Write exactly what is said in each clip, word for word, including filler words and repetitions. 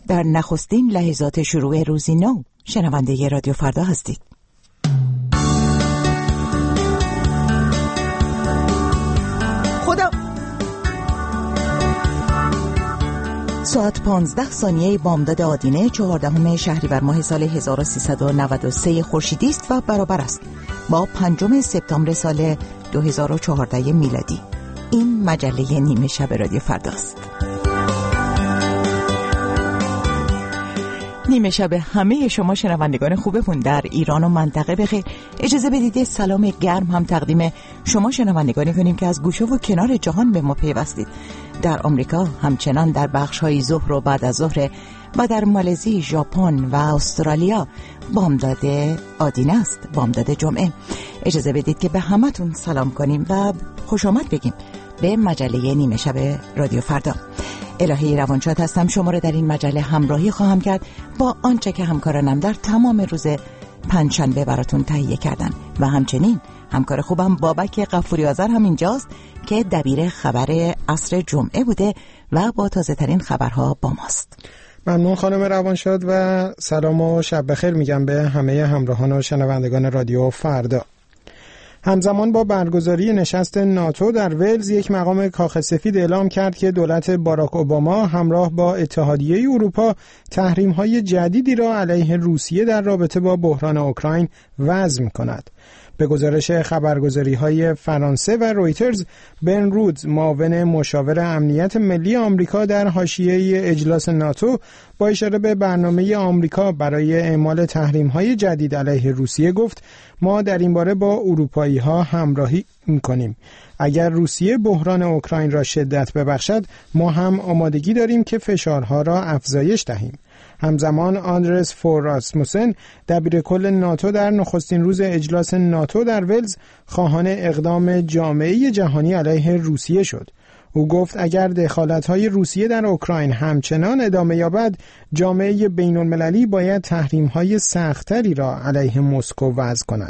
در نخستین لحظات شروع روزی نو شنونده رادیو فردا هستید. خدا ساعت پانزده ثانیه بامداد آدینه چهاردهم شهریور ماه سال هزار و سیصد و نود و سه خورشیدی است و برابر است با پنجم سپتامبر سال دو هزار و چهارده میلادی. این مجله نیمه شب رادیو فرداست. نیمه شب همه شما شنوندگان خوبمون در ایران و منطقه بخیر. اجازه بدید سلام گرم هم تقدیم شما شنوندگانی کنیم که از گوشه و کنار جهان به ما پیوستید. در آمریکا همچنان در بخش‌های ظهر و بعد از ظهر و در مالزی، ژاپن و استرالیا بامداد آدینه است، بامداد جمعه. اجازه بدید که به همتون سلام کنیم و خوش آمد بگیم به مجله نیمه شب رادیو فردا. الهی روانشاد هستم، شما را در این مجله همراهی خواهم کرد با آنچه که همکارانم در تمام روز پنجشنبه براتون تهیه کردن و همچنین همکار خوبم بابک غفوری آذر هم اینجاست که دبیر خبر عصر جمعه بوده و با تازه ترین خبرها با ماست. ممنون خانم روانشاد و سلام و شب بخیر میگم به همه همراهان و شنوندگان رادیو فردا. همزمان با برگزاری نشست ناتو در ولز، یک مقام کاخ سفید اعلام کرد که دولت باراک اوباما همراه با اتحادیه اروپا تحریم‌های جدیدی را علیه روسیه در رابطه با بحران اوکراین وضع می‌کند. به گزارش خبرگزاری‌های فرانسه و رویترز، بن رودز، معاون مشاور امنیت ملی آمریکا در حاشیه اجلاس ناتو، با اشاره به برنامه آمریکا برای اعمال تحریم‌های جدید علیه روسیه گفت: ما در این باره با اروپایی‌ها همراهی می‌کنیم. اگر روسیه بحران اوکراین را شدت ببخشد، ما هم آمادگی داریم که فشارها را افزایش دهیم. همزمان آندرس فور راسموسن، دبیر کل ناتو، در نخستین روز اجلاس ناتو در ولز خواهان اقدام جامعه جهانی علیه روسیه شد. او گفت اگر دخالت‌های روسیه در اوکراین همچنان ادامه یابد، جامعه بین‌المللی باید تحریم‌های سخت‌تری را علیه مسکو وضع کند.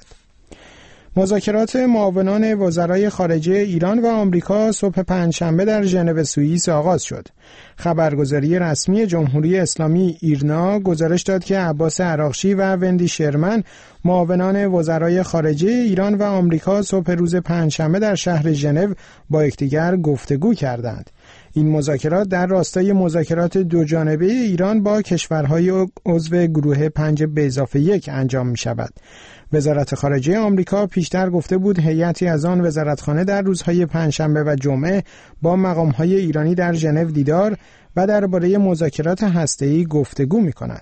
مذاکرات معاونان وزرای خارجه ایران و آمریکا صبح پنجشنبه در ژنو سوئیس آغاز شد. خبرگزاری رسمی جمهوری اسلامی ایرنا گزارش داد که عباس عراقچی و وندی شرمن، معاونان وزرای خارجه ایران و آمریکا، صبح روز پنجشنبه در شهر ژنو با یکدیگر گفتگو کردند. این مذاکرات در راستای مذاکرات دو جانبه ایران با کشورهای عضو گروه پنج به اضافه یک انجام می شود. وزارت خارجه آمریکا پیشتر گفته بود هیئتی از آن وزارتخانه در روزهای پنجشنبه و جمعه با مقامهای ایرانی در ژنو دیدار و درباره مذاکرات هسته‌ای گفتگو می‌کند.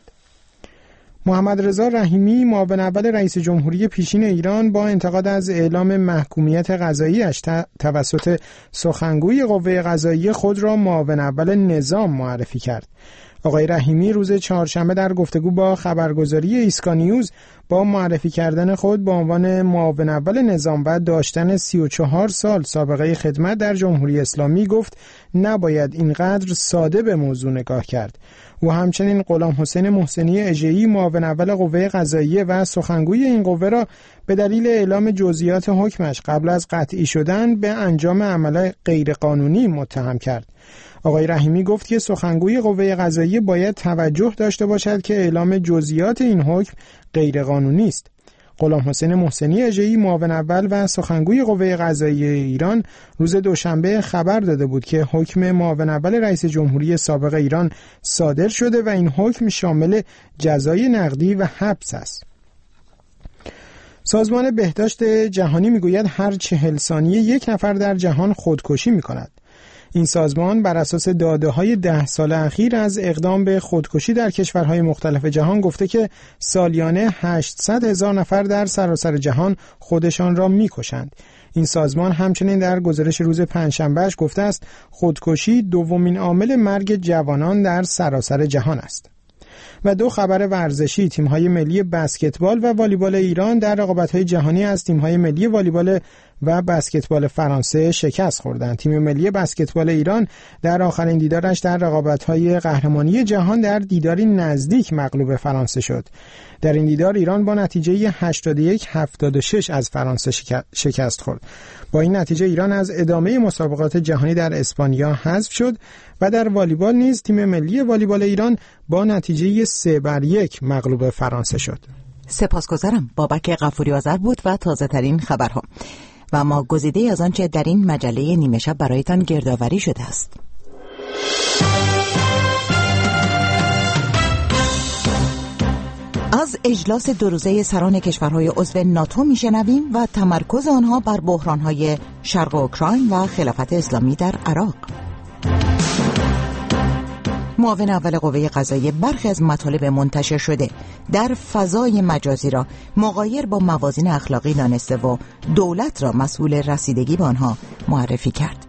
محمد رضا رحیمی، معاون اول رئیس جمهوری پیشین ایران، با انتقاد از اعلام محکومیت قضایی‌اش توسط سخنگوی قوه قضاییه خود را معاون اول نظام معرفی کرد. آقای رحیمی روز چهارشنبه در گفتگو با خبرگزاری ایسکا نیوز با معرفی کردن خود به عنوان معاون اول نظام و داشتن سی و چهار سال سابقه خدمت در جمهوری اسلامی گفت نباید اینقدر ساده به موضوع نگاه کرد. و همچنین غلام حسین محسنی اژه‌ای، معاون اول قوه قضاییه و سخنگوی این قوه، را به دلیل اعلام جزئیات حکمش قبل از قطعی شدن به انجام عمل غیرقانونی متهم کرد. آقای رحیمی گفت که سخنگوی قوه قضاییه باید توجه داشته باشد که اعلام جزئیات این حکم غیرقانونی است. غلام حسین محسنی اژه‌ای، معاون اول و سخنگوی قوه قضاییه ایران، روز دوشنبه خبر داده بود که حکم معاون اول رئیس جمهوری سابق ایران صادر شده و این حکم شامل جزای نقدی و حبس است. سازمان بهداشت جهانی میگوید هر چهل ثانیه یک نفر در جهان خودکشی میکند. این سازمان بر اساس داده‌های ده سال اخیر از اقدام به خودکشی در کشورهای مختلف جهان گفته که سالیانه هشتصد هزار نفر در سراسر جهان خودشان را می‌کشند. این سازمان همچنین در گزارش روز پنجشنبهش گفته است خودکشی دومین عامل مرگ جوانان در سراسر جهان است. و دو خبر ورزشی: تیم‌های ملی بسکتبال و والیبال ایران در رقابت‌های جهانی از تیم‌های ملی والیبال و بسکتبال فرانسه شکست خوردند. تیم ملی بسکتبال ایران در آخرین دیدارش در رقابت‌های قهرمانی جهان در دیداری نزدیک مغلوب فرانسه شد. در این دیدار ایران با نتیجه هشتاد و یک هفتاد و شش از فرانسه شکست خورد. با این نتیجه ایران از ادامه مسابقات جهانی در اسپانیا حذف شد و در والیبال نیز تیم ملی والیبال ایران با نتیجه سه بر یک مغلوب فرانسه شد. سپاسگزارم. بابک غفوری آذر بود و تازه ترین خبرها و ما گزیده از آنچه در این مجله نیمه شب برایتان گردآوری شده است. از اجلاس دو روزه سران کشورهای عضو ناتو میشنویم و تمرکز آنها بر بحرانهای شرق اوکراین و خلافت اسلامی در عراق. معاون اول قوه قضاییه برخی از مطالب منتشر شده در فضای مجازی را مغایر با موازین اخلاقی دانسته و دولت را مسئول رسیدگی به آنها معرفی کرد.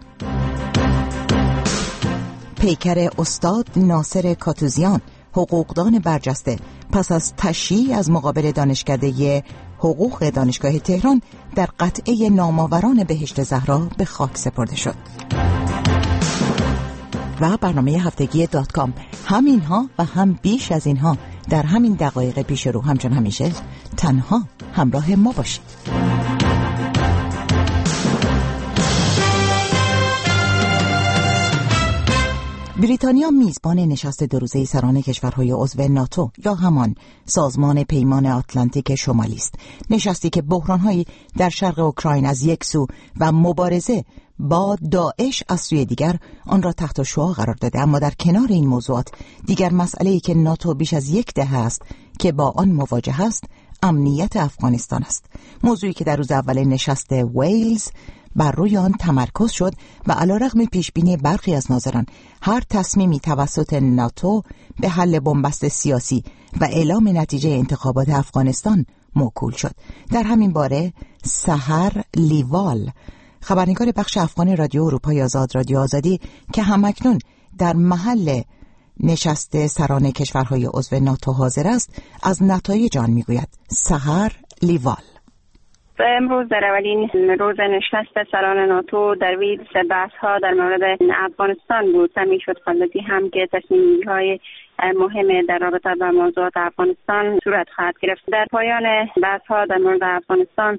پیکر استاد ناصر کاتوزیان، حقوقدان برجسته، پس از تشییع از مقابل دانشکده حقوق دانشگاه تهران در قطعه نامآوران بهشت زهرا به خاک سپرده شد. و برنامه هفتگی دات کام، هم اینها و هم بیش از اینها در همین دقایق پیش رو. همچون همیشه تنها همراه ما باشید. بریتانیا میزبان نشست دو روزه سران کشورهای عضو ناتو یا همان سازمان پیمان آتلانتیک شمالی است. نشستی که بحران‌هایی در شرق اوکراین از یک سو و مبارزه با داعش از سوی دیگر آن را تحت شعاع قرار داده. اما در کنار این موضوعات دیگر مسئله‌ای که ناتو بیش از یک دهه است که با آن مواجه است امنیت افغانستان است. موضوعی که در روز اول نشست ویلز بر روی آن تمرکز شد و علیرغم پیشبینی برخی از ناظران هر تصمیمی توسط ناتو به حل بنبست سیاسی و اعلام نتیجه انتخابات افغانستان موکول شد. در همین باره سحر لیوال، خبرنگار بخش افغان رادیو اروپای آزاد رادیو آزادی که همکنون در محل نشست سران کشورهای عضو ناتو حاضر است، از نتایج آن میگوید. سحر لیوال: امروز در اولین روز نشست سران ناتو در ویلز بحث‌ها در مورد افغانستان بود. سمی شد خالدی هم که تصمیم‌های مهم در رابطه با موضوعات افغانستان صورت خواهد گرفت. در پایان بحث‌ها در مورد افغانستان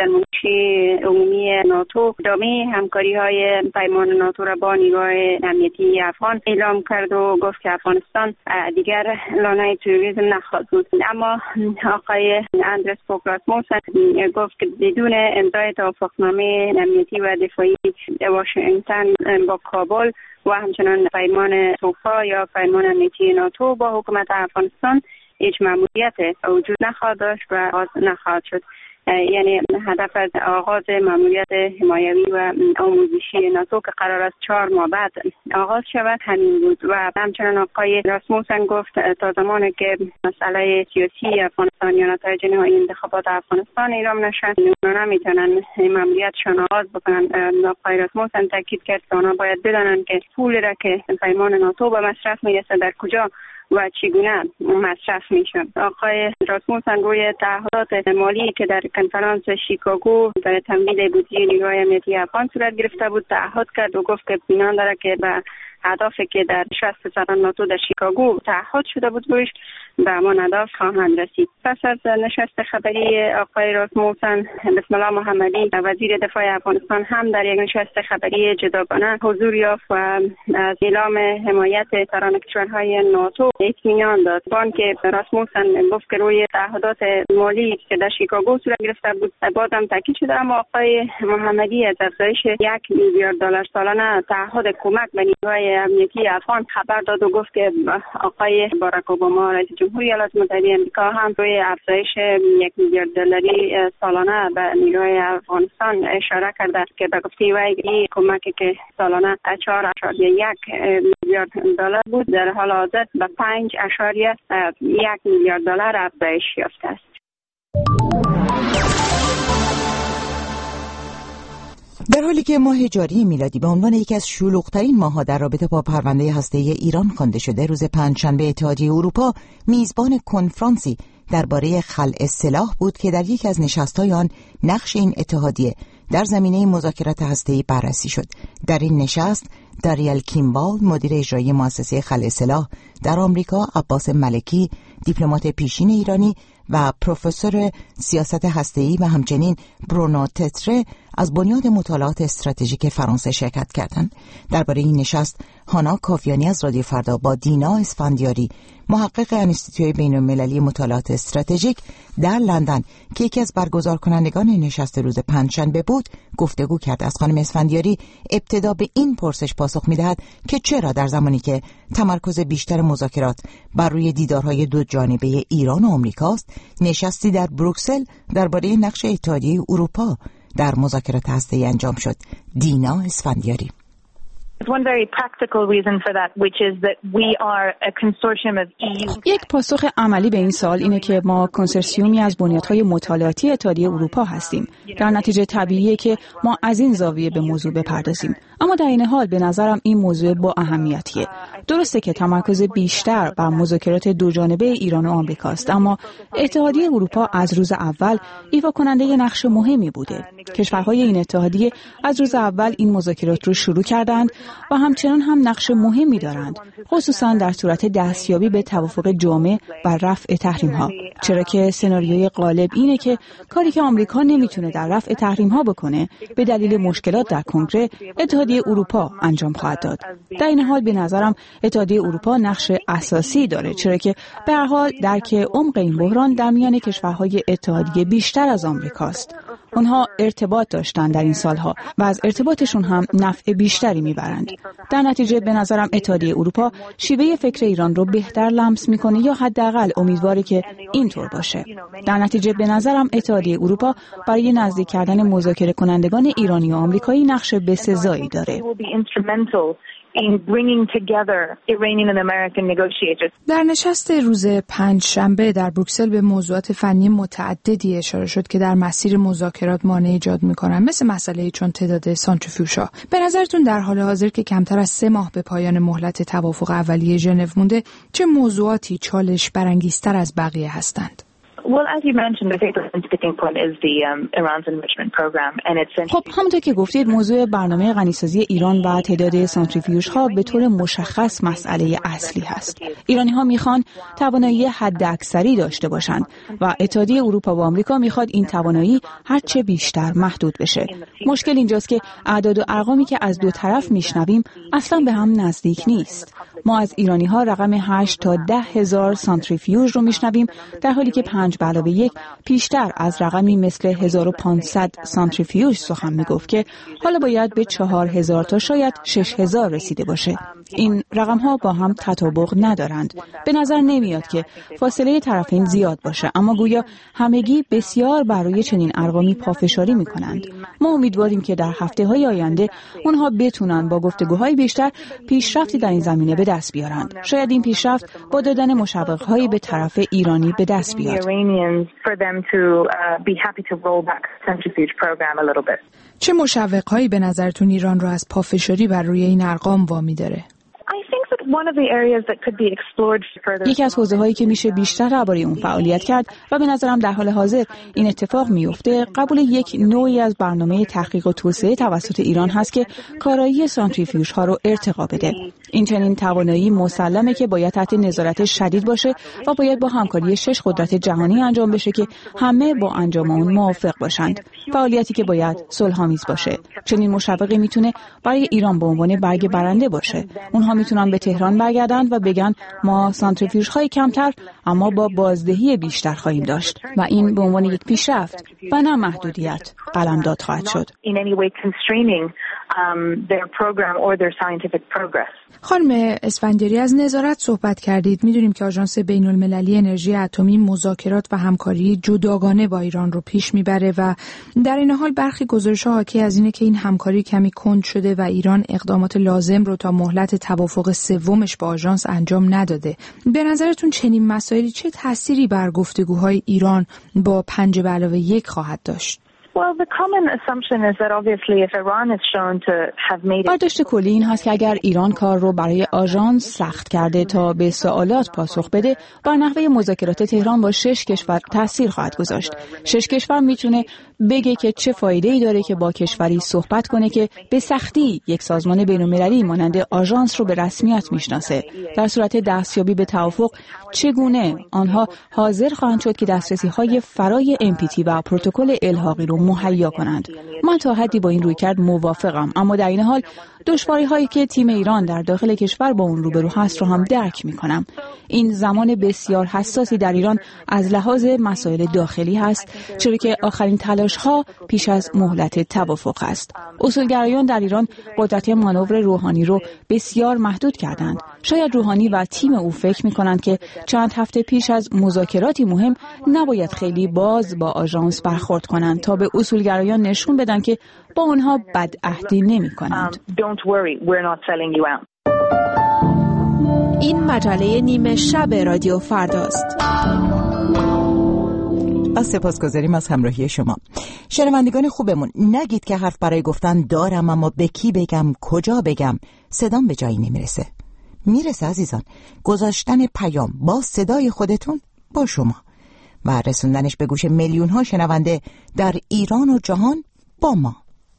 سرمنشی عمومی ناتو ادامه همکاری‌های پیمان ناتو را با نیروهای امنیتی افغان اعلام کرد و گفت که افغانستان دیگر لانه تروریسم نخواهد بود. اما آقای اندرس فوگ راسموسن گفت که بدون امضای توافقنامه امنیتی و دفاعی واشنگتن با کابل و همچنان پیمان توفا یا پیمان امنیتی ناتو با حکومت افغانستان هیچ مأموریت وجود نخواهد داشت و آغاز نخواهد شد. یعنی هدف از آغاز مأموریت حمایوی و آموزشی ناتو که قرار است چهار ماه بعد آغاز شود همین بود. و همچنان آقای راسموسن گفت تا زمانی که مسئله سیاسی افغانستان یا نتایج نهایی انتخابات افغانستان اعلام نشد اونا نمیتونن مأموریتشان آغاز بکنن. آقای راسموسن تاکید کرد که اونا باید بدانند که پول را که پیمان ناتو به مصرف میرسه در کجا و چگونه مصرف میشن. آقای راسموسن روی تعهدات مالی که در کنفرانس شیکاگو برای تمویل بودجه نیروهای امنیتی افغان صورت گرفته بود تعهد کرد و گفت که اطمینان داره که به اهدافی که در نشست سران ناتو در شیکاگو تعهد شده بود روش به همان اهداف خواهند رسید. پس از نشست خبری آقای راسموسن، بسم الله محمدی وزیر دفاع افغانستان هم در یک نشست خبری جداگانه حضور یافت و از اعلام حمایت سران کشورهای ناتو اطمینان داد. بانک راسموسن گفت که روی تعهدات مالی که در شیکاگو صورت گرفته بود بازم تاکید شده، اما آقای محمدی از افزایش یک میلیارد دلار سالانه تعهد کمک به نیروهای امنیتی افغان خبر داد و گفت که آقای باراک اوباما رئیس جمهوری ایالات متحده آمریکا هم روی افزایش یک میلیارد دلاری سالانه به نیروهای افغانستان اشاره کرده که به گفته وی کمکی که سالانه چهار اشاریه یک میلیارد دلار بود در حال حاضر به پنج اشاریه یک میلیارد دلار افزایش یافته است. در حالی که ماه جاری میلادی به عنوان یکی از شلوغ‌ترین ماه‌ها در رابطه با پرونده هسته‌ای ایران خوانده شده، روز پنجشنبه اتحادیه اروپا میزبان کنفرانسی درباره خلع سلاح بود که در یکی از نشست‌های آن نقش این اتحادیه در زمینه مذاکرات هسته‌ای بررسی شد. در این نشست داریل کیمبال، مدیر اجرایی مؤسسه خلع سلاح در آمریکا، عباس ملکی، دیپلمات پیشین ایرانی و پروفسور سیاست هسته‌ای و همچنین برونو تتره از بنیاد مطالعات استراتژیک فرانسه شرکت کردند. درباره این نشست هانا کافیانی از رادیو فردا با دینا اسفندیاری، محقق انستیتوی بین‌المللی مطالعات استراتژیک در لندن که یکی از برگزار کنندگان نشست روز پنجشنبه بود، گفتگو کرد. از خانم اسفندیاری ابتدا به این پرسش پاسخ می‌دهد که چرا در زمانی که تمرکز بیشتر مذاکرات بر روی دیدارهای دو جانبه ایران و آمریکاست، نشستی در بروکسل درباره نقش اتحادیه اروپا در مذاکرات هسته‌ای انجام شد. دینا اسفندیاری: One very practical reason for that, which is that we are a consortium of E U. یک پاسخ عملی به این سوال اینه که ما کنسورسیومی از بنیادهای مطالعاتی اتحادیه اروپا هستیم. در نتیجه طبیعیه که ما از این زاویه به موضوع بپردازیم. اما در این حال به نظرم این موضوع با اهمیتیه. درسته که تمرکز بیشتر بر مذاکرات دو جانبه ایران و آمریکاست، اما اتحادیه اروپا از روز اول ایفا کننده نقش مهمی بوده. کشورهای این اتحادیه از روز اول این مذاکرات رو شروع کردند و همچنان هم نقش مهمی دارند، خصوصا در صورت دستیابی به توافق جامع بر رفع تحریم‌ها. چرا که سناریوی غالب اینه که کاری که آمریکا نمیتونه در رفع تحریم‌ها بکنه به دلیل مشکلات در کنگره، اتحادیه اروپا انجام خواهد داد. در این حال به نظرم اتحادیه اروپا نقش اساسی داره، چرا که به هر حال درک عمق این بحران در میان کشورهای اتحادیه بیشتر از آمریکاست. اونها ارتباط داشتن در این سالها و از ارتباطشون هم نفع بیشتری میبرند. در نتیجه به نظرم اتحادیه اروپا شیوه فکر ایران رو بهتر لمس میکنه، یا حداقل امیدواره که اینطور باشه. در نتیجه به نظرم اتحادیه اروپا برای نزدیک کردن مذاکره کنندگان ایرانی و آمریکایی نقش بسزایی داره. in bringing together Iranian and American negotiators. در نشست روز پنج شنبه در بروکسل به موضوعات فنی متعددی اشاره شد که در مسیر مذاکرات مانع ایجاد می‌کنند، مثل مسئله چون تعداد سانتریفیوژها. به نظرتون در حال حاضر که کمتر از سه ماه به پایان مهلت توافق اولیه ژنو مونده، چه موضوعاتی چالش برانگیزتر از بقیه هستند؟ Well, as you mentioned, I think the sticking point is the um, Iran's enrichment program, and it's. خب همونطور که گفتید موضوع برنامه غنیسازی ایران و تعداد سانتریفیوژها به طور مشخص مسئله اصلی هست. ایرانی‌ها میخوان توانایی حداکثری داشته باشند و اتحادیه اروپا و آمریکا میخواد این توانایی هرچه بیشتر محدود بشه. مشکل اینجاست که اعداد و ارقامی که از دو طرف میشنویم اصلا به هم نزدیک نیست. ما از ایرانی‌ها رقم هشت تا ده هزار سانتریفیوژ رو میشنویم، در حالی که پنج به علاوه یک پیشتر از رقمی مثل هزار و پانصد سانتریفیوژ سخن میگفت که حالا باید به چهار هزار تا شاید شش هزار رسیده باشه. این رقم‌ها با هم تطابق ندارند. به نظر نمیاد که فاصله طرفین زیاد باشه، اما گویا همگی بسیار برای چنین ارقامی پافشاری میکنند. ما امیدواریم که در هفته‌های آینده اونها بتونن با گفتگوهای بیشتر پیشرفتی در این زمینه به دست بیارند. شاید این پیشرفت با دادن مشوق‌هایی به طرف ایرانی به دست بیاد. چه مشوق‌هایی به نظرتون ایران رو از پافشاری بر روی این ارقام وامی داره؟ یکی از حوزه‌هایی که میشه بیشتر درباره اون فعالیت کرد و به نظرم در حال حاضر این اتفاق میفته، قبول یک نوعی از برنامه تحقیق و توسعه توسط ایران هست که کارایی سانتریفیوژها رو ارتقا بده. این چنین توانایی مسلمه که باید تحت نظارت شدید باشه و باید با همکاری شش قدرت جهانی انجام بشه که همه با انجام اون موافق باشند. فعالیتی که باید صلح‌آمیز باشه. چنین مشوقی میتونه برای ایران به عنوان برگ برنده باشه. اونها میتونن به تهران برگردند و بگن ما سانتریفیوژهای کمتر اما با بازدهی بیشتر خواهیم داشت و این به عنوان یک پیشرفت و نه محدودیت قلمداد خواهد شد. خانم اسفندیاری، از نظارت صحبت کردید. میدونیم که آژانس بین‌المللی انرژی اتمی مذاکرات و همکاری جداگانه با ایران رو پیش میبره و در این حال برخی گزارش‌ها حاکی از اینه که این همکاری کمی کند شده و ایران اقدامات لازم رو تا مهلت توافق سومش با آژانس انجام نداده. به نظرتون چنین مسائلی چه تأثیری بر گفتگوهای ایران با پنج به علاوه یک خواهد داشت؟ Well, the common assumption is that obviously if Iran is shown to have made it... برداشت کلی این هست که اگر ایران کار رو برای آژانس سخت کرده تا به سوالات پاسخ بده، بر نحوه مذاکرات تهران با شش کشور تاثیر خواهد گذاشت. شش کشور میتونه بگه که چه فایده‌ای داره که با کشوری صحبت کنه که به سختی یک سازمان بین‌المللی مانند آژانس رو به رسمیت میشناسه. در صورت دستیابی به توافق چگونه آنها حاضر خواهند شد که دسترسی‌های فرای ام پی تی و پروتکل الحاقی رو مهیا کنند. من تا حدی با این رویکرد موافقم، اما در این حال دشواری‌هایی که تیم ایران در داخل کشور با اون روبرو هست رو هم درک می‌کنم. این زمان بسیار حساسی در ایران از لحاظ مسائل داخلی هست، چرا که آخرین تلاش‌ها پیش از مهلت توافق است. اصولگرایان در ایران قدرت مانور روحانی رو بسیار محدود کردند. شاید روحانی و تیم او فکر می‌کنند که چند هفته پیش از مذاکراتی مهم نباید خیلی باز با آژانس برخورد کنند تا به اصولگرایان نشون بدن که با آنها بدعهدی نمی‌کنند. این مجله نیمه شب رادیو فرداست. از سپاسگزاریم از همراهی شما. شنوندگان خوبمون، نگید که حرف برای گفتن دارم اما به کی بگم، کجا بگم، صدام به جایی نمیرسه. میرسه عزیزان. گذاشتن پیام با صدای خودتون با شما و رسوندنش به گوش میلیون ها شنونده در ایران و جهان با ما.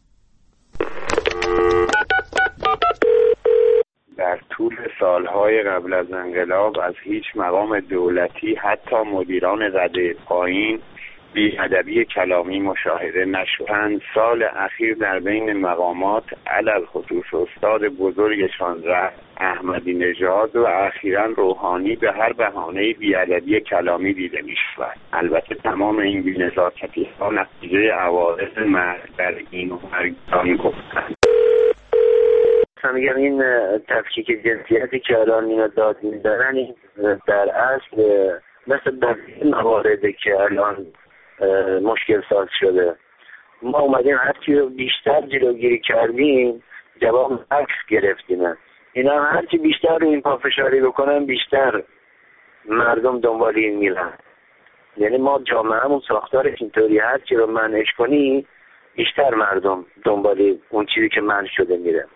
در طول سالهای قبل از انقلاب از هیچ مقام دولتی، حتی مدیران رده پایین، بی‌ادبی کلامی مشاهده نشد. پنج سال اخیر در بین مقامات علل خصوص استاد بزرگشان احمدی نژاد و اخیراً روحانی به هر بهانه‌ای بی‌ادبی کلامی دیده می‌شود. البته تمام این بی‌نزاکتی‌ها نتیجه عوارض مرگ در این و مرگان گفتند. میگم این تفکیک جنسیتی که الان اینا داد میدارن این در اصل مثل بقیه مواردی که الان مشکل ساز شده. ما اومدیم هرچی رو بیشتر جلوگیری کردیم جواب عکس گرفتیم. اینا هرچی بیشتر رو این پافشاری بکنن بیشتر مردم دنبال این میرن. یعنی ما جامعهمون ساختارش اینطوری هرچی رو منعش کنی بیشتر مردم دنبال اون چیزی که منع شده میره.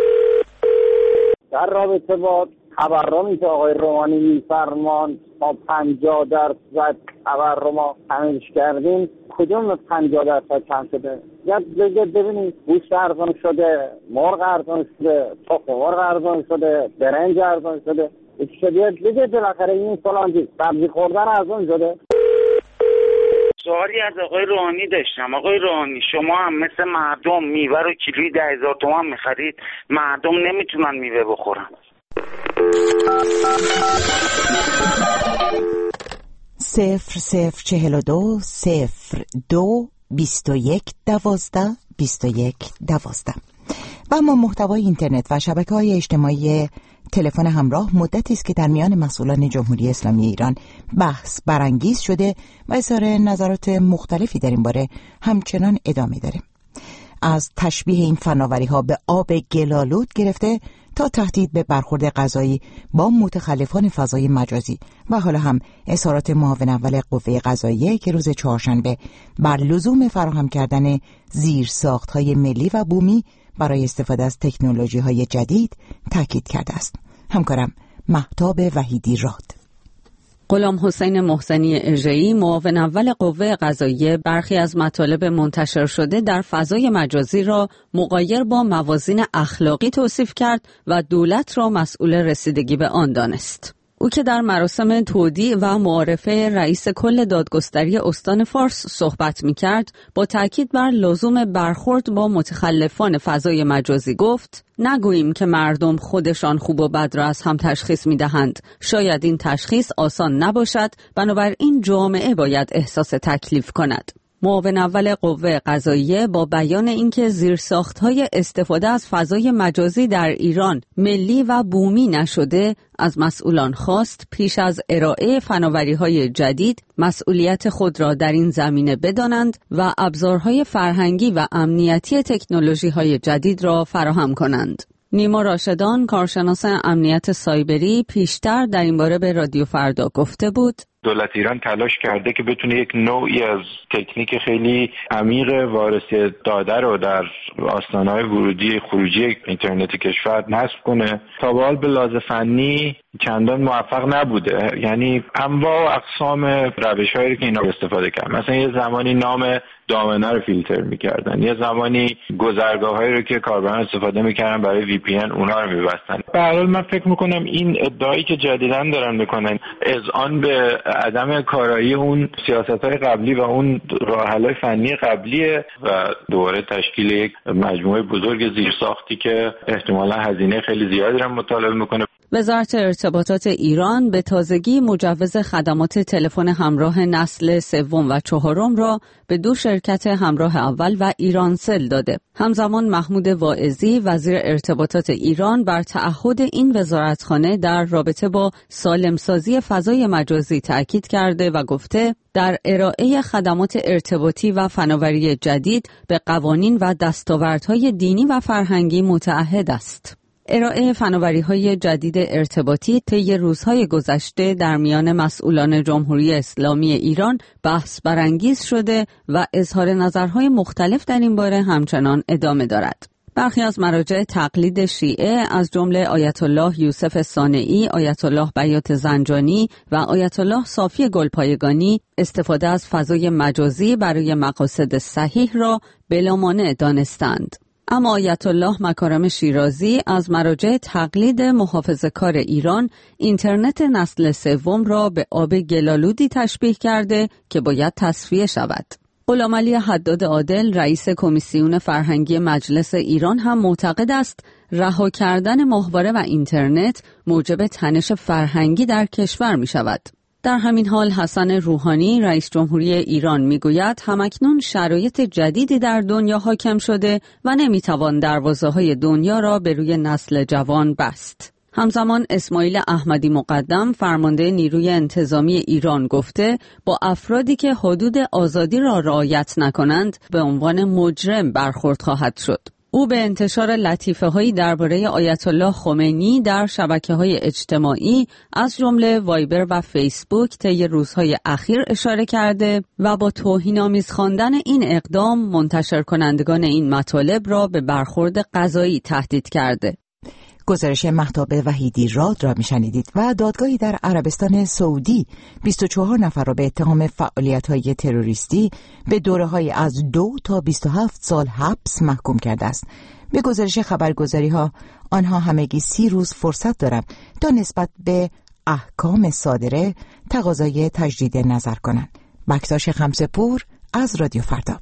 در رابطه با تورمی که آقای روحانی میفرمان ما پنجاه درصد تورم ما کمش کردیم، کدوم پنجاه درصد کم شده؟ یا بگید ببینید گوشت ارزان شده، مرغ ارزان شده، تخم مرغ ارزان شده، برنج ارزان شده، شده بگید بالاخره این فلان سبزی خوردن ارزان شده. سوالی از آقای روحانی داشتم. آقای روحانی، شما هم مثل مردم میوه رو کیلویی ده هزار تومان میخرید، مردم نمیتونن میوه بخورن. صفر صفر چهل و دو صفر دو بیست و یک دوازده بیست و یک دوازده. و اما محتوای اینترنت و شبکه‌های اجتماعی تلفن همراه مدتی است که در میان مسئولان جمهوری اسلامی ایران بحث برانگیز شده و اظهار نظرات مختلفی در این باره همچنان ادامه داره. از تشبیه این فناوری‌ها به آب گلالود گرفته تا تهدید به برخورد قضایی با متخلفان فضای مجازی و حالا هم اظهارات معاون اول قوه قضاییه که روز چهارشنبه بر لزوم فراهم کردن زیرساخت‌های ملی و بومی برای استفاده از تکنولوژی‌های جدید تاکید کرده است. همکارم مهتاب وحیدی راد. غلام حسین محسنی اژه‌ای، معاون اول قوه قضاییه، برخی از مطالب منتشر شده در فضای مجازی را مغایر با موازین اخلاقی توصیف کرد و دولت را مسئول رسیدگی به آن دانست. او که در مراسم تودیع و معارفه رئیس کل دادگستری استان فارس صحبت می‌کرد، با تاکید بر لزوم برخورد با متخلفان فضای مجازی گفت: نگوییم که مردم خودشان خوب و بد را از هم تشخیص می‌دهند. شاید این تشخیص آسان نباشد، بنابراین جامعه باید احساس تکلیف کند. معاون اول قوه قضاییه با بیان اینکه زیرساخت‌های استفاده از فضای مجازی در ایران ملی و بومی نشده، از مسئولان خواست پیش از ارائه فناوری‌های جدید مسئولیت خود را در این زمینه بدانند و ابزارهای فرهنگی و امنیتی تکنولوژی‌های جدید را فراهم کنند. نیما راشدان، کارشناس امنیت سایبری، پیشتر در این باره به رادیو فردا گفته بود: دولت ایران تلاش کرده که بتونه یک نوعی از تکنیک خیلی عمیق وارسی داده رو در آستانه‌های ورودی خروجی اینترنت کشور نصب کنه. تا به حال به لحاظ فنی چندان موفق نبوده، یعنی انواع و اقسام روش‌هایی که اینا استفاده کردن. مثلا یه زمانی نام دامنه رو فیلتر می‌کردن، یه زمانی گذرگاه‌هایی رو که کاربران استفاده می‌کردن برای وی پی ان اونها رو می‌بستن. به هر حال من فکر می‌کنم این ادعایی که جدیداً دارن می‌کنن اذعان به عدم کارایی اون سیاست‌های قبلی و اون راه‌حل‌های فنی قبلیه و دوباره تشکیل یک مجموعه بزرگ زیرساختی که احتمالاً هزینه خیلی زیادی رو مطالبه می‌کنه. وزارت ارتباطات ایران به تازگی مجوز خدمات تلفن همراه نسل سوم و چهارم را به دو شرکت همراه اول و ایرانسل داده. همزمان محمود واعظی وزیر ارتباطات ایران بر تعهد این وزارتخانه در رابطه با سالمسازی فضای مجازی تأکید کرده و گفته در ارائه خدمات ارتباطی و فناوری جدید به قوانین و دستاوردهای دینی و فرهنگی متعهد است. ارائه فناوری‌های جدید ارتباطی طی روزهای گذشته در میان مسئولان جمهوری اسلامی ایران بحث برانگیز شده و اظهار نظرهای مختلف در این باره همچنان ادامه دارد. برخی از مراجع تقلید شیعه از جمله آیت الله یوسف صانعی، آیت الله بیات زنجانی و آیت الله صافی گلپایگانی استفاده از فضای مجازی برای مقاصد صحیح را بلامانع دانستند. اما آیت الله مکارم شیرازی از مراجع تقلید محافظه‌کار ایران اینترنت نسل سوم را به آب گلالودی تشبیه کرده که باید تصفیه شود. غلامعلی حداد عادل رئیس کمیسیون فرهنگی مجلس ایران هم معتقد است رها کردن ماهواره و اینترنت موجب تنش فرهنگی در کشور می شود. در همین حال حسن روحانی رئیس جمهوری ایران میگوید همکنون شرایط جدیدی در دنیا حاکم شده و نمیتوان دروازه‌های دنیا را به روی نسل جوان بست. همزمان اسماعیل احمدی مقدم فرمانده نیروی انتظامی ایران گفته با افرادی که حدود آزادی را رعایت نکنند به عنوان مجرم برخورد خواهد شد. او به انتشار لطیفه‌هایی درباره آیت الله خمینی در شبکه‌های اجتماعی از جمله وایبر و فیسبوک طی روزهای اخیر اشاره کرده و با توهین‌آمیز خواندن این اقدام منتشر کنندگان این مطالب را به برخورد قضایی تهدید کرده. گزارش مهتاب وحیدی راد را میشنیدید. و دادگاهی در عربستان سعودی بیست و چهار نفر را به اتهام فعالیت‌های تروریستی به دوره‌های از دو تا بیست و هفت سال حبس محکوم کرده است. به گزارش خبرگزاری‌ها آنها همگی سی روز فرصت دارند تا نسبت به احکام صادره تقاضای تجدید نظر کنند. بکتاش خمسه‌پور از رادیو فردا.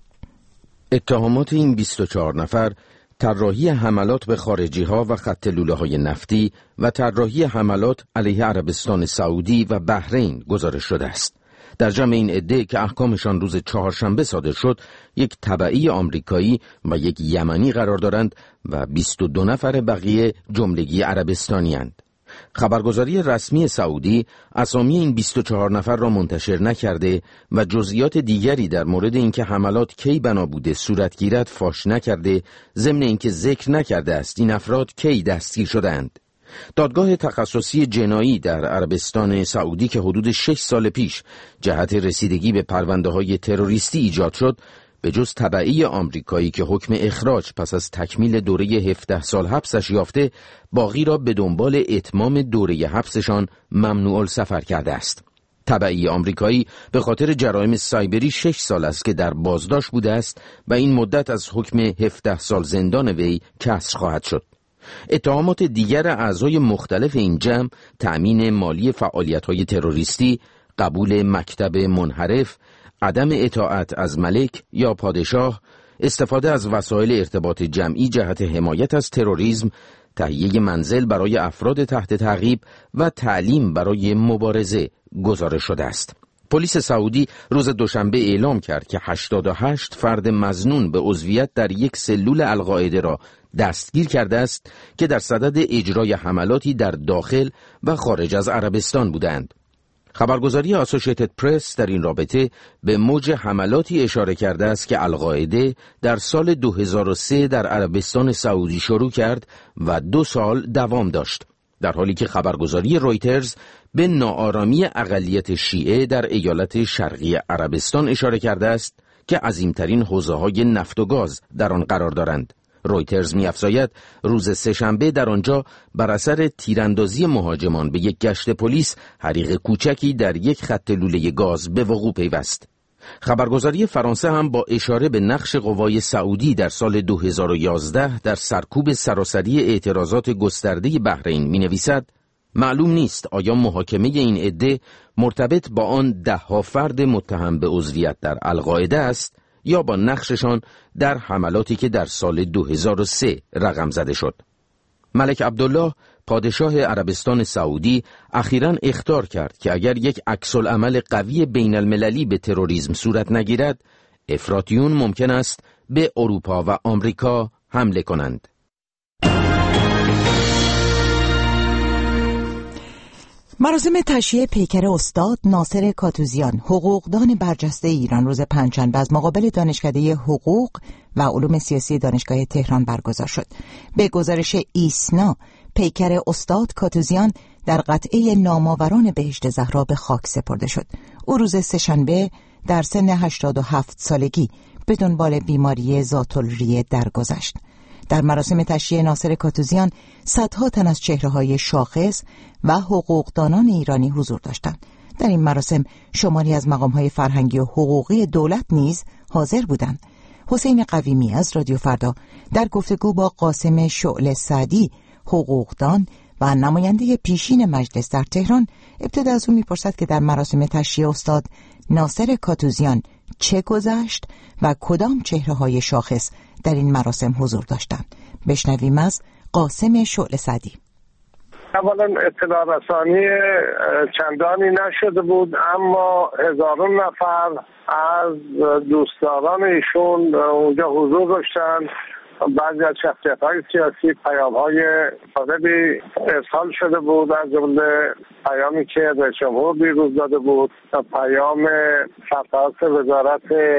اتهامات این بیست و چهار نفر طراحی حملات به خارجی‌ها و خط لوله‌های نفتی و طراحی حملات علیه عربستان سعودی و بحرین گزارش شده است. در جمع این عده که احکامشان روز چهارشنبه صادر شد، یک تبعی آمریکایی و یک یمنی قرار دارند و بیست و دو نفر بقیه جملگی عربستانی‌اند. خبرگزاری رسمی سعودی اسامی این بیست و چهار نفر را منتشر نکرده و جزئیات دیگری در مورد اینکه حملات کی بنا بوده صورت گیرد فاش نکرده، ضمن اینکه ذکر نکرده است این افراد کی دستگیر شدند. دادگاه تخصصی جنایی در عربستان سعودی که حدود شش سال پیش جهت رسیدگی به پرونده‌های تروریستی ایجاد شد، به جز تبعی آمریکایی که حکم اخراج پس از تکمیل دوره هفده سال حبسش یافته، باقی را به دنبال اتمام دوره حبسشان ممنوع السفر کرده است. تبعی آمریکایی به خاطر جرایم سایبری شش سال است که در بازداشت بوده است و این مدت از حکم هفده سال زندان وی کسر خواهد شد. اتهامات دیگر اعضای مختلف این جمع تأمین مالی فعالیت‌های تروریستی، قبول مکتب منحرف، عدم اطاعت از ملک یا پادشاه، استفاده از وسایل ارتباط جمعی جهت حمایت از تروریسم، تهیه منزل برای افراد تحت تعقیب و تعلیم برای مبارزه گزارش شده است. پلیس سعودی روز دوشنبه اعلام کرد که هشتاد و هشت فرد مظنون به عضویت در یک سلول القاعده را دستگیر کرده است که در صدد اجرای حملاتی در داخل و خارج از عربستان بودند. خبرگزاری آسوشیتد پرس در این رابطه به موج حملاتی اشاره کرده است که القاعده در سال دو هزار و سه در عربستان سعودی شروع کرد و دو سال دوام داشت. در حالی که خبرگزاری رویترز به ناآرامی اقلیت شیعه در ایالت شرقی عربستان اشاره کرده است که عظیمترین حوزه‌های نفت و گاز در آن قرار دارند. رویترز می‌افزاید روز سه‌شنبه در آنجا بر اثر تیراندازی مهاجمان به یک گشت پلیس حریق کوچکی در یک خط لوله گاز به وقوع پیوست. خبرگزاری فرانسه هم با اشاره به نقش قوای سعودی در سال دو هزار و یازده در سرکوب سراسری اعتراضات گسترده بحرین می‌نویسد معلوم نیست آیا محاکمه این عده مرتبط با آن ده‌ها فرد متهم به عضویت در القاعده است یا با نقششان در حملاتی که در سال دو هزار و سه رقم زده شد. ملک عبدالله پادشاه عربستان سعودی اخیراً اخطار کرد که اگر یک عکس‌العمل قوی بین المللی به تروریسم صورت نگیرد، افراطیون ممکن است به اروپا و آمریکا حمله کنند. مراسم تشییع پیکر استاد ناصر کاتوزیان، حقوقدان برجسته ایران، روز پنجشنبه از مقابل دانشکده حقوق و علوم سیاسی دانشگاه تهران برگزار شد. به گزارش ایسنا، پیکر استاد کاتوزیان در قطعه نامآوران بهشت زهرا به خاک سپرده شد. او روز سه‌شنبه در سن هشتاد و هفت سالگی به دنبال بیماری ذات‌الریه درگذشت. در مراسم تشییع ناصر کاتوزیان صدها تن از چهره‌های شاخص و حقوقدانان ایرانی حضور داشتند. در این مراسم شماری از مقام‌های فرهنگی و حقوقی دولت نیز حاضر بودند. حسین قویمی از رادیو فردا در گفتگو با قاسم شعله سعدی، حقوقدان و نماینده پیشین مجلس در تهران، ابتدا از او می‌پرسد که در مراسم تشییع استاد ناصر کاتوزیان چه گذشت و کدام چهره‌های شاخص در این مراسم حضور داشتند. بشنویم از قاسم شعله سعدی. اولا اطلاع رسانی چندانی نشده بود، اما هزاران نفر از دوستداران ایشون اونجا حضور داشتند. بعضی از شخصیت‌های سیاسی پیام‌های مختلفی ارسال شده بود، از جمله پیامی که رئیس جمهور دیروز داده بود، پیام سرپرست وزارت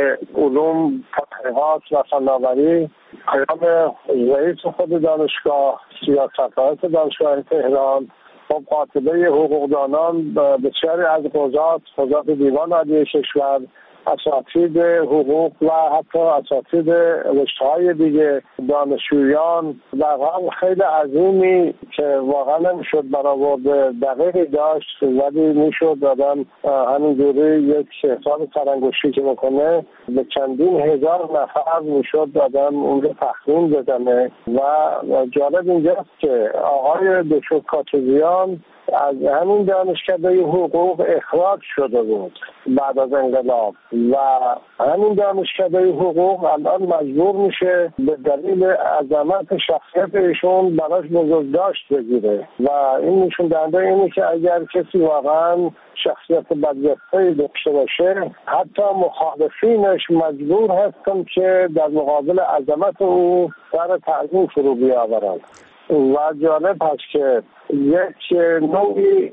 علوم، تحقیقات و فناوری، پیام رئیس خود دانشگاه، سرپرست دانشگاه تهران، خب قاطبه حقوقدانان، بسیاری از قضات، قضات دیوان عالی کشور، اساتید حقوق و حتی اساتید رشته‌های دیگه، دانشجویان، در حال خیلی عظیمی که واقعا نمیشد برآورد دقیقی داشت، ولی میشد آدم همینجوری یک حساب سرانگشتی که بکنه به چندین هزار نفر میشد آدم اون رو تخمین بزنه. و جالب اینجاست که آقای دکتر کاتوزیان از همین دانشکده حقوق اخراج شده بود بعد از انقلاب و همین دانشکده حقوق الان مجبور میشه به دلیل عظمت شخصیت ایشون براش بزرگداشت بگیره و این نشون دهنده اینه که اگر کسی واقعا شخصیت برجسته‌ای داشته باشه، حتی مخالفینش مجبور هستن که در مقابل عظمت او سر تعظیم فرو بیاورند. و جالب هست که یک نوعی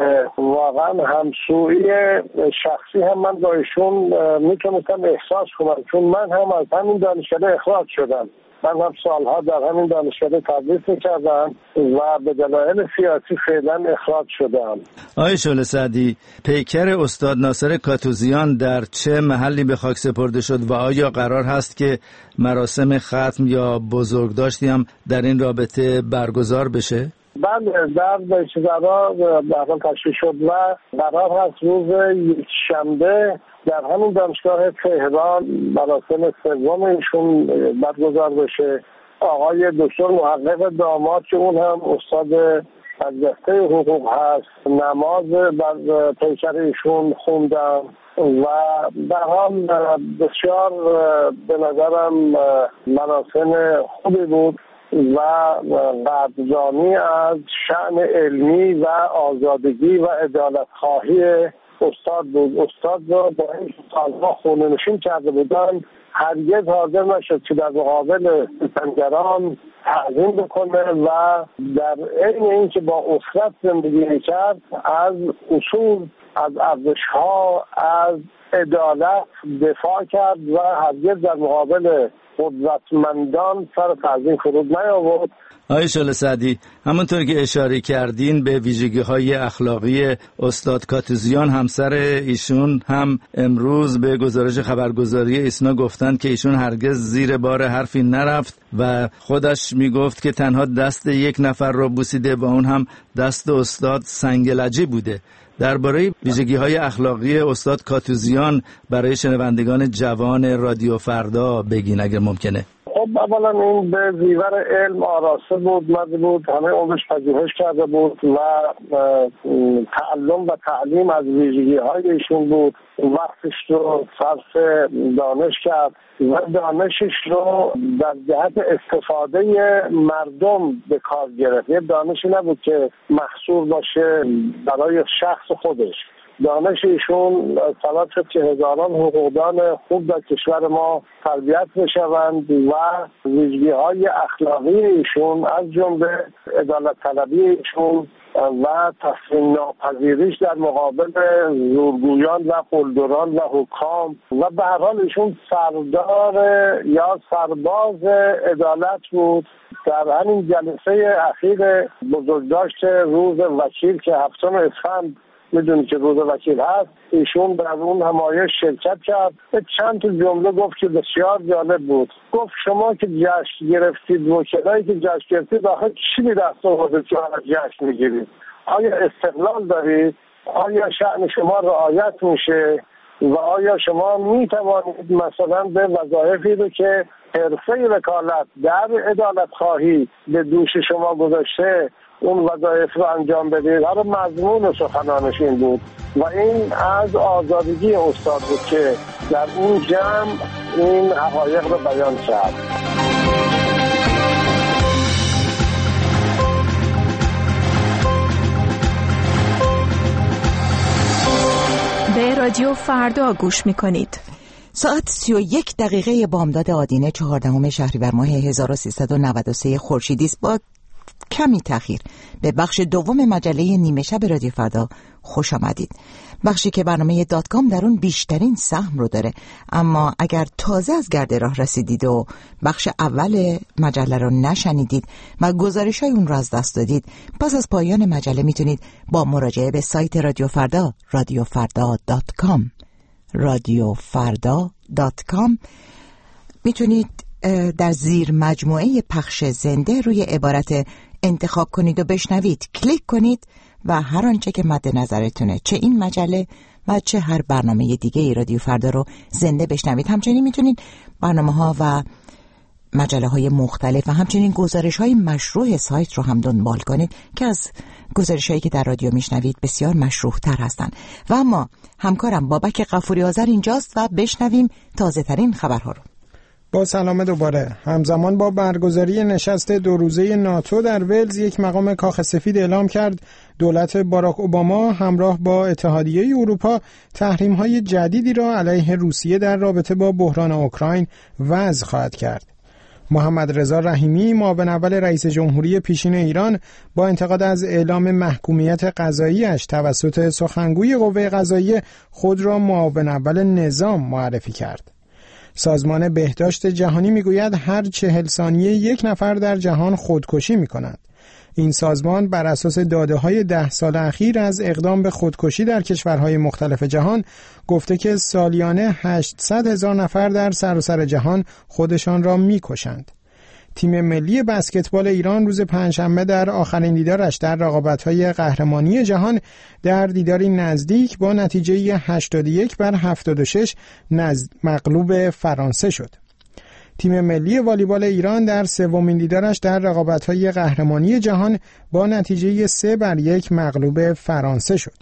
واقعا همسویی شخصی هم من با ایشون میتونستم احساس کنم، چون من هم از همین دانشکده اخراج شدم. من هم سالها در همین دانشکده تدریس میکردم و به دلایل سیاسی فعلا اخراج شدم. آقای شعله سعدی، پیکر استاد ناصر کاتوزیان در چه محلی به خاک سپرده شد و آیا قرار هست که مراسم ختم یا بزرگداشتی هم در این رابطه برگزار بشه؟ بله، در بیشترها در تشریح شد و قرار هست روز شنبه در همین دانشگاه تهران مراسم سوم ایشون برگزار بشه. آقای دکتر محقق داماد که اون هم استاد برجسته حقوق هست، نماز بر پیکر ایشون خوندن و در حال بسیار به نظرم مراسم خوبی بود و قدردانی از شأن علمی و آزادگی و عدالت خواهی استاد بود. استاد را با این سالها خونه نشین کرده بودن، هرگز حاضر نشد که در مقابل ستمگران تعظیم بکنه و در عین اینکه با اسرت زندگی کرد از اصول، از ارزش‌ها، از عدالت دفاع کرد و هرگز در مقابل قدرتمندان سر تعظیم فرود نیاورد. آقای شعله سعدی، همونطور که اشاره کردین به ویژگی‌های اخلاقی استاد کاتوزیان، همسر ایشون هم امروز به گزارش خبرگزاری ایسنا گفتند که ایشون هرگز زیر بار حرفی نرفت و خودش میگفت که تنها دست یک نفر را بوسیده و اون هم دست استاد سنگلجی بوده. درباره ویژگی‌های اخلاقی استاد کاتوزیان برای شنوندگان جوان رادیو فردا بگین اگر ممکنه. خب اولا این به زیور علم آراسته بود، مد بود، همه عمرش پژوهش کرده بود و تعلم و تعلیم از ویژگی‌های ایشون بود. وقتش رو صرف دانش کرد و دانشش رو در جهت استفاده مردم به کار گرفت. یه دانشی نبود که محصور باشه برای شخص خودش. دانش ایشون سبب شد که هزاران حقوقدان خوب در کشور ما تربیت بشوند و ویژگی‌های اخلاقی ایشون از جمله عدالت طلبی ایشون و تسلیم ناپذیریش در مقابل زورگویان و قلدران و حکام و به هر حال ایشون سردار یا سرباز عدالت بود. در همین جلسه اخیر بزرگداشت روز وکیل که هفتم اسفند میدونی که روز وکیل هست، ایشون در اون همایش شرکت کرد. چند تا جمله گفت که بسیار جالب بود. گفت شما که جشن گرفتید، وکلایی که جشن گرفتید، آخه چی به دست آوردید که حالا جشن میگیرید؟ آیا استقلال دارید؟ آیا شأن شما رعایت میشه؟ و آیا شما میتوانید مثلا به وظایفی رو که حرفه وکالت در عدالت خواهی به دوش شما گذاشته اون وظایف رو انجام بدید؟ حالا مضمون سخنانش این بود و این از آزادگی استاد بود که در اون جمع این حقایق رو بیان کرد. به رادیو فردا گوش میکنید. ساعت سی و یک دقیقه بامداد آدینه چهاردهم شهریور ماه هزار و سیصد و نود و سه خورشیدی است. با کمی تأخیر به بخش دوم مجله نیمه شب رادیو فردا خوش آمدید. بخشی که برنامه دات کام در اون بیشترین سهم رو داره. اما اگر تازه از گرد راه رسیدید و بخش اول مجله رو نشنیدید و گزارش های اون رو از دست دادید، پس از پایان مجله میتونید با مراجعه به سایت رادیو فردا رادیو فردا دات کام رادیو فردا دات کام میتونید در زیر مجموعه پخش زنده روی عبارت انتخاب کنید و بشنوید کلیک کنید و هر آنچه که مد نظرتونه، چه این مجله و چه هر برنامه دیگه ای رادیو فردا رو زنده بشنوید. همچنین میتونید برنامه ها و مجله های مختلف و همچنین گزارش های مشروع سایت رو هم دنبال کنید که از گزارش هایی که در رادیو میشنوید بسیار مشروع تر هستن. و اما همکارم بابک غفوری آذر اینجاست و بشنویم تازه ترین خبرها رو. با سلام دوباره. همزمان با برگزاری نشست دو روزه ناتو در ولز، یک مقام کاخ سفید اعلام کرد دولت باراک اوباما همراه با اتحادیه اروپا تحریم‌های جدیدی را علیه روسیه در رابطه با بحران اوکراین وضع خواهد کرد. محمد رضا رحیمی، معاون اول رئیس جمهوری پیشین ایران، با انتقاد از اعلام محکومیت قضایی‌اش توسط سخنگوی قوه قضاییه خود را معاون اول نظام معرفی کرد. سازمان بهداشت جهانی میگوید هر چهل ثانیه یک نفر در جهان خودکشی میکنند. این سازمان بر اساس داده‌های ده سال اخیر از اقدام به خودکشی در کشورهای مختلف جهان گفته که سالیانه هشتصد هزار نفر در سراسر جهان خودشان را میکشند. تیم ملی بسکتبال ایران روز پنجشنبه در آخرین دیدارش در رقابت‌های قهرمانی جهان در دیداری نزدیک با نتیجه هشتاد و یک بر هفتاد و شش نزد مغلوب فرانسه شد. تیم ملی والیبال ایران در سومین دیدارش در رقابت‌های قهرمانی جهان با نتیجه سه بر یک مغلوب فرانسه شد.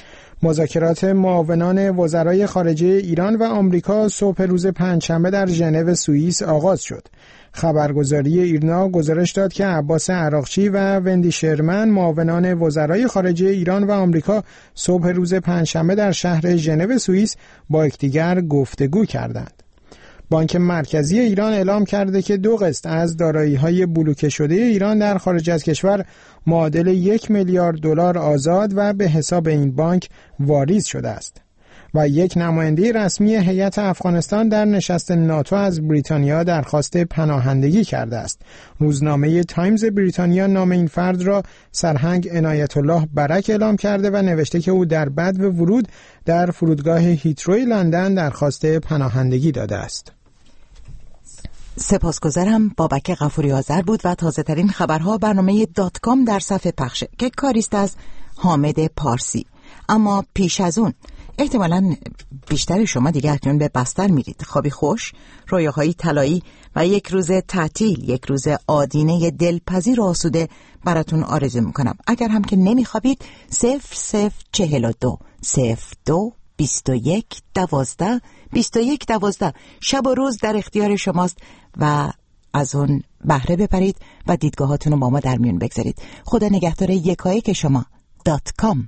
مذاکرات معاونان وزرای خارجه ایران و آمریکا صبح روز پنجشنبه در ژنو سوئیس آغاز شد. خبرگزاری ایرنا گزارش داد که عباس عراقچی و وندی شرمن، معاونان وزرای خارجه ایران و آمریکا، صبح روز پنجشنبه در شهر ژنو سوئیس با یکدیگر گفتگو کردند. بانک مرکزی ایران اعلام کرده که دو قسط از دارایی‌های بلوکه شده ایران در خارج از کشور معادل یک میلیارد دلار آزاد و به حساب این بانک واریز شده است. و یک نماینده رسمی هیئت افغانستان در نشست ناتو از بریتانیا درخواست پناهندگی کرده است. روزنامه تایمز بریتانیا نام این فرد را سرهنگ عنایت الله برک اعلام کرده و نوشته که او در بدو ورود در فرودگاه هیتروی لندن درخواست پناهندگی داده است. سپاسگزارم. بابک غفوری آذر بود و تازه ترین خبرها برنامه دات کام در صفحه پخشه که کاریست از حامد پارسی. اما پیش از اون احتمالاً بیشتر شما دیگه اکنون به بستر میرید. خوابی خوش، رویاهای طلایی و یک روز تعطیل، یک روز آدینه دلپذیر و آسوده براتون آرزو میکنم. اگر هم که نمیخوابید صفر صفر چهل و دو صفر دو بیست و یک دوازده بیست و یک دوازده شب و روز در اختیار شماست و از اون بهره ببرید و دیدگاهاتون رو با ما در میون بگذارید. خدا نگهدار یکایک شما. دات کام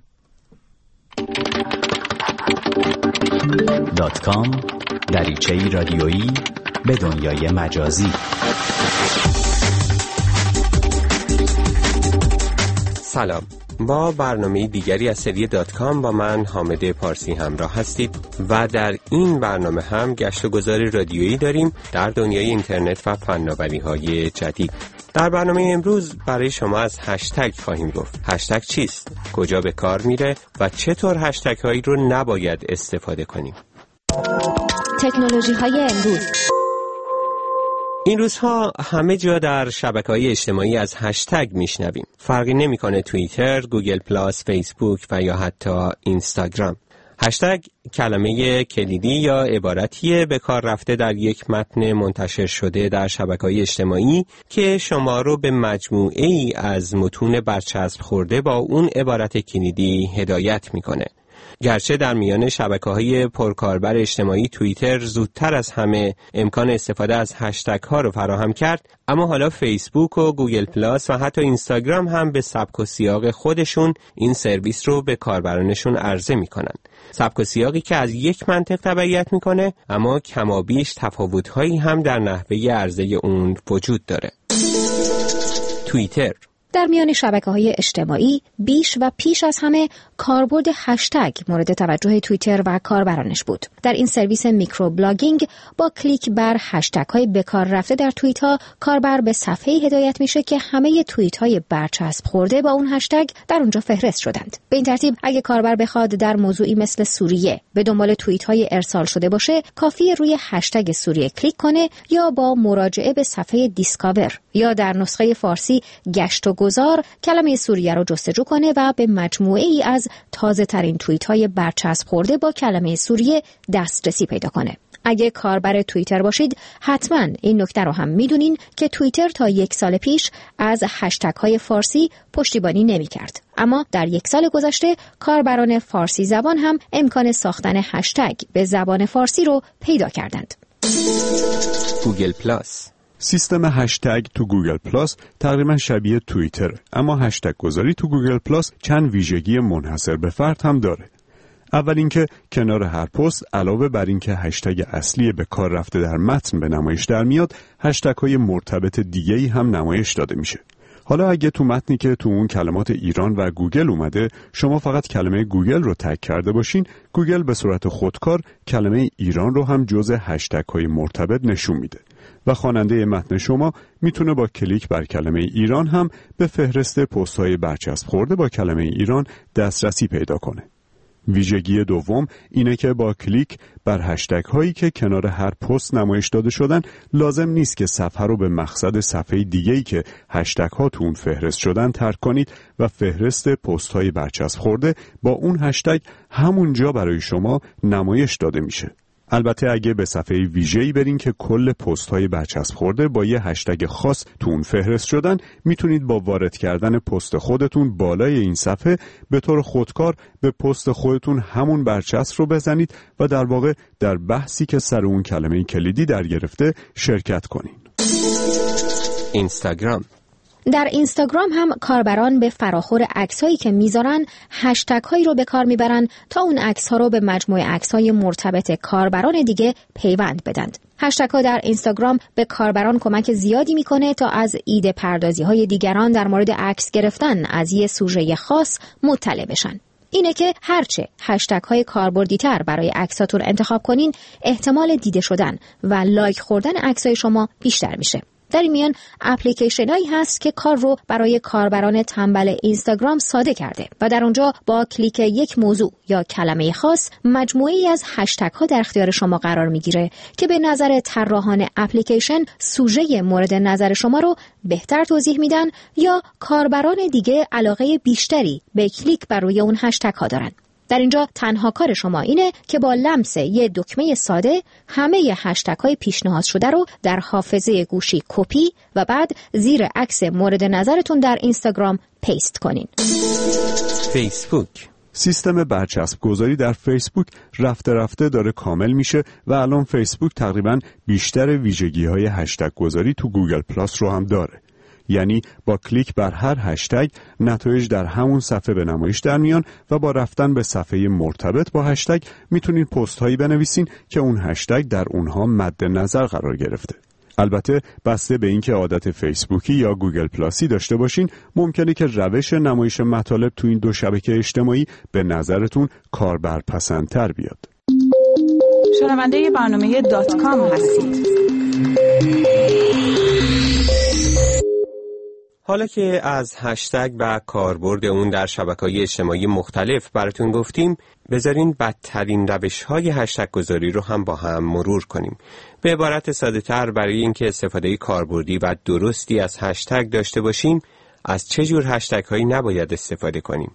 دات کام دریچه‌ای رادیویی به دنیای مجازی. سلام، با برنامه دیگری از سری دات کام با من حامد پارسی همراه هستید و در این برنامه هم گشت و گذار رادیویی داریم در دنیای اینترنت و فناوری‌های جدید. در برنامه امروز برای شما از هشتگ خواهیم گفت. هشتگ چیست؟ کجا به کار میره و چطور هشتگ هایی رو نباید استفاده کنیم؟ تکنولوژی های امروز. این روزها همه جا در شبکه‌های اجتماعی از هشتگ میشنویم. فرقی نمیکنه توییتر، گوگل پلاس، فیسبوک و یا حتی اینستاگرام. هشتگ کلمه کلیدی یا عبارتیه به کار رفته در یک متن منتشر شده در شبکه‌های اجتماعی که شما رو به مجموعه ای از متون برچسب خورده با اون عبارت کلیدی هدایت میکنه. گرچه در میان شبکه‌های پرکاربر اجتماعی توییتر زودتر از همه امکان استفاده از هشتگ ها رو فراهم کرد، اما حالا فیسبوک و گوگل پلاس و حتی اینستاگرام هم به سبک و سیاق خودشون این سرویس رو به کاربرانشون عرضه میکنن. سبک و سیاقی که از یک منطق تبعیت میکنه، اما کمابیش تفاوت‌هایی هم در نحوه عرضه اون وجود داره. توییتر در میان شبکه‌های اجتماعی بیش و پیش از همه کاربرد هشتگ مورد توجه توییتر و کاربرانش بود. در این سرویس میکرو بلاگینگ با کلیک بر هشتگ‌های به کار رفته در توییت‌ها کاربر به صفحه‌ای هدایت میشه که همه توییت‌های برچسب خورده با اون هشتگ در اونجا فهرست شدند. به این ترتیب اگه کاربر بخواد در موضوعی مثل سوریه به دنبال توییت‌های ارسال شده باشه، کافیه روی هشتگ سوریه کلیک کنه یا با مراجعه به صفحه دیسکاور یا در نسخه فارسی گشت و گذار کلمه سوریه رو جستجو کنه و به مجموعه ای از تازه ترین توییت های برچسب خورده با کلمه سوریه دسترسی پیدا کنه. اگه کاربر توییتر باشید حتما این نکته رو هم میدونین که توییتر تا یک سال پیش از هشتگ های فارسی پشتیبانی نمی کرد. اما در یک سال گذشته کاربران فارسی زبان هم امکان ساختن هشتگ به زبان فارسی رو پیدا کردند. گوگل پلاس سیستم هشتگ تو گوگل پلاس تقریبا شبیه توییتر، اما هشتگ گذاری تو گوگل پلاس چند ویژگی منحصر به فرد هم داره. اول اینکه کنار هر پست علاوه بر اینکه هشتگ اصلی به کار رفته در متن به نمایش در میاد، هشتگ های مرتبط دیگه‌ای هم نمایش داده میشه. حالا اگه تو متنی که تو اون کلمات ایران و گوگل اومده شما فقط کلمه گوگل رو تگ کرده باشین، گوگل به صورت خودکار کلمه ایران رو هم جزء هشتگ های مرتبط نشون میده و خواننده متن شما میتونه با کلیک بر کلمه ایران هم به فهرست پست های برچسب خورده با کلمه ایران دسترسی پیدا کنه. ویژگی دوم اینه که با کلیک بر هشتگ هایی که کنار هر پست نمایش داده شدن لازم نیست که صفحه رو به مقصد صفحه دیگه‌ای که هشتگ ها تو اون فهرست شدن ترک کنید و فهرست پست های برچسب خورده با اون هشتگ همونجا برای شما نمایش داده میشه. البته اگه به صفحه ویژه‌ای برین که کل پست‌های برچسب خورده با یه هشتگ خاص تو اون فهرست شدن، میتونید با وارد کردن پست خودتون بالای این صفحه به طور خودکار به پست خودتون همون برچسب رو بزنید و در واقع در بحثی که سر اون کلمه کلیدی در گرفته شرکت کنین. اینستاگرام در اینستاگرام هم کاربران به فراخور عکس‌هایی که میذارن هشتگ‌هایی رو به کار میبرن تا اون عکس‌ها رو به مجموعه عکس‌های مرتبط کاربران دیگه پیوند بدن. هشتگ‌ها در اینستاگرام به کاربران کمک زیادی میکنه تا از ایده پردازی‌های دیگران در مورد عکس گرفتن از یه سوژه خاص مطلع بشن. اینه که هرچه هشتگ های کاربردی تر برای عکساتون انتخاب کنین، احتمال دیده شدن و لایک خوردن عکسای شما بیشتر میشه. در این میان اپلیکیشن هایی هست که کار رو برای کاربران تنبل اینستاگرام ساده کرده و در اونجا با کلیک یک موضوع یا کلمه خاص مجموعه‌ای از هشتگ ها در اختیار شما قرار میگیره که به نظر طراحان اپلیکیشن سوژه مورد نظر شما رو بهتر توضیح میدن یا کاربران دیگه علاقه بیشتری به کلیک بر روی اون هشتگ ها دارن. در اینجا تنها کار شما اینه که با لمس یه دکمه ساده همه ی هشتگ های پیشنهاد شده رو در حافظه گوشی کپی و بعد زیر عکس مورد نظرتون در اینستاگرام پیست کنین. فیسبوک سیستم برچسب گذاری در فیسبوک رفته رفته داره کامل میشه و الان فیسبوک تقریباً بیشتر ویژگی های هشتگ گذاری تو گوگل پلاس رو هم داره. یعنی با کلیک بر هر هشتگ نتایج در همون صفحه به نمایش در میان و با رفتن به صفحه مرتبط با هشتگ میتونین پست هایی بنویسین که اون هشتگ در اونها مد نظر قرار گرفته. البته بسته به اینکه عادت فیسبوکی یا گوگل پلاسی داشته باشین، ممکنه که روش نمایش مطالب تو این دو شبکه اجتماعی به نظرتون کاربرپسندتر بیاد. شنونده برنامه دات کام هستید. حالا که از هشتگ و کاربرد اون در شبکه‌های اجتماعی مختلف براتون گفتیم، بذارین بدترین روش‌های هشتگ گذاری رو هم با هم مرور کنیم. به عبارت ساده‌تر، برای اینکه استفاده کاربردی و درستی از هشتگ داشته باشیم، از چه جور هشتگ‌هایی نباید استفاده کنیم؟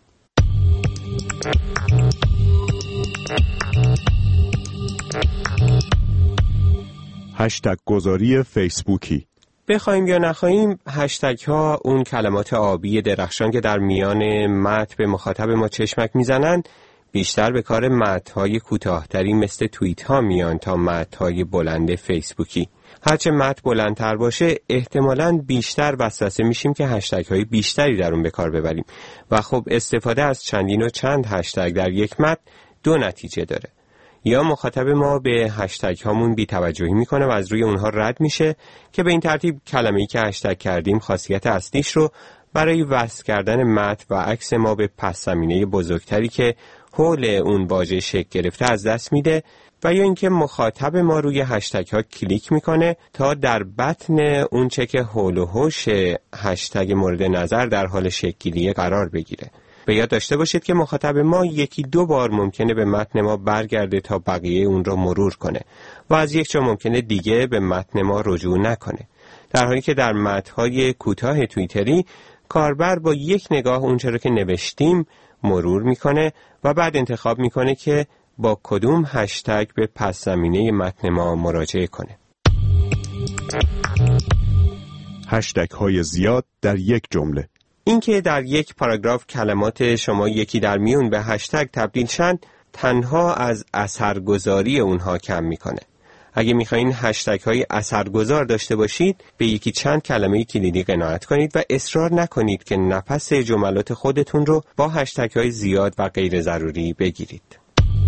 هشتگ گذاری فیسبوکی. بخوایم یا نخواهیم، هشتگ ها اون کلمات آبی درخشان که در میان متن به مخاطب ما چشمک میزنن، بیشتر به کار متن های کوتاه‌تری مثل توییت ها میان تا متن های بلند فیسبوکی. هرچه متن بلندتر باشه، احتمالاً بیشتر وسوسه میشیم که هشتگ های بیشتری در اون به کار ببریم و خب استفاده از چندین و چند هشتگ در یک متن دو نتیجه داره. یا مخاطب ما به هشتگ هامون بی‌توجهی میکنه و از روی اونها رد میشه که به این ترتیب کلمه‌ای که هشتگ کردیم خاصیت اصلیش رو برای وصل کردن متن و عکس ما به پس زمینه بزرگتری که حول اون واژه شکل گرفته از دست میده، و یا اینکه مخاطب ما روی هشتگ ها کلیک میکنه تا در بطن اون چه که حول و حوش هشتگ مورد نظر در حال شکل‌گیری قرار بگیره. به یاد داشته باشید که مخاطب ما یکی دو بار ممکنه به متن ما برگرده تا بقیه اون رو مرور کنه و از یک جا ممکنه دیگه به متن ما رجوع نکنه، در حالی که در متن‌های کوتاه توییتری کاربر با یک نگاه اون چرا که نوشتیم مرور میکنه و بعد انتخاب میکنه که با کدوم هشتگ به پس زمینه متن ما مراجعه کنه. هشتگ های زیاد در یک جمله. اینکه در یک پاراگراف کلمات شما یکی در میون به هشتگ تبدیل شن، تنها از اثرگذاری اونها کم میکنه. اگه میخواین هشتگ های اثرگذار داشته باشید، به یکی چند کلمه کلیدی قناعت کنید و اصرار نکنید که نفس جملات خودتون رو با هشتگ های زیاد و غیر ضروری بگیرید.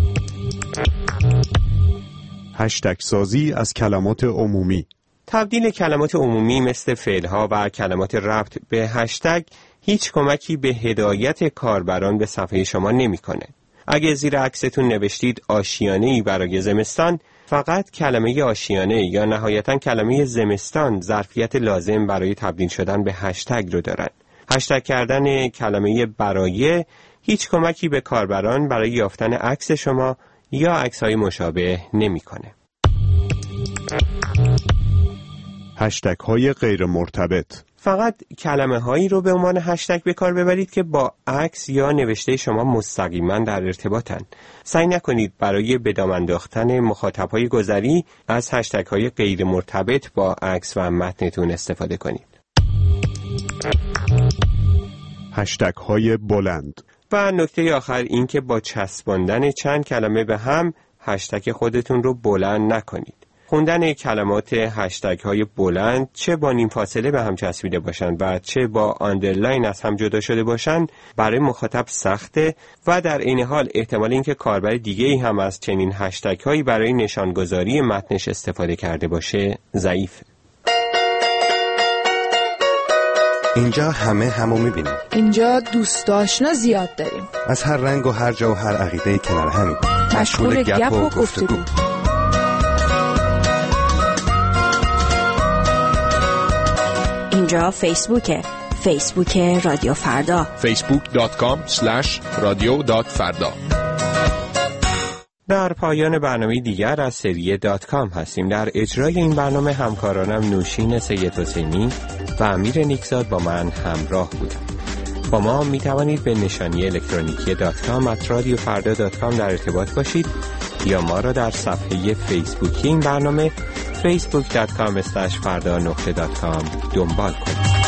هشتگ سازی از کلمات عمومی. تبدیل کلمات عمومی مثل فعل‌ها و کلمات ربط به هشتگ هیچ کمکی به هدایت کاربران به صفحه شما نمی‌کنه. اگه زیر عکستون نوشتید آشیانه‌ای برای زمستان، فقط کلمه آشیانه یا نهایتاً کلمه زمستان ظرفیت لازم برای تبدیل شدن به هشتگ رو دارن. هشتگ کردن کلمه برای هیچ کمکی به کاربران برای یافتن عکس شما یا عکس‌های مشابه نمی‌کنه. هشتگ های غیر مرتبط. فقط کلمه هایی رو به عنوان هشتگ به کار ببرید که با عکس یا نوشته شما مستقیما در ارتباطن. سعی نکنید برای به دام انداختن مخاطب های گذری از هشتگ های غیر مرتبط با عکس و متنتون استفاده کنید. هشتگ های بلند. و نکته آخر این که با چسباندن چند کلمه به هم هشتگ خودتون رو بلند نکنید. خوندن کلمات هشتگ های بلند چه با نیم فاصله به هم چسبیده باشند و چه با آندرلاین از هم جدا شده باشند برای مخاطب سخته و در این حال احتمال اینکه کاربر دیگه ای هم از چنین هشتگ هایی برای نشانگذاری متنش استفاده کرده باشه ضعیفه. اینجا همه همو میبینیم. اینجا دوست آشنا زیاد داریم. از هر رنگ و هر جا و هر عقیده کنار همیم. مشغول گپ و گفتگو. اینجا فیسبوکه. فیسبوک رادیو فردا. فیسبوک دات کام اسلش رادیو دات فردا. در پایان برنامه دیگر از سری دات کام هستیم. در اجرای این برنامه همکارانم نوشین سید حسینی و امیر نیکزاد با من همراه بودند. با ما می توانید به نشانی الکترونیکی دات کام ات رادیو فردا دات کام در ارتباط باشید یا ما را در صفحه فیسبوکی این برنامه فیسبوک دات کام اسلش فردا نقطه دات کام دنبال کنید.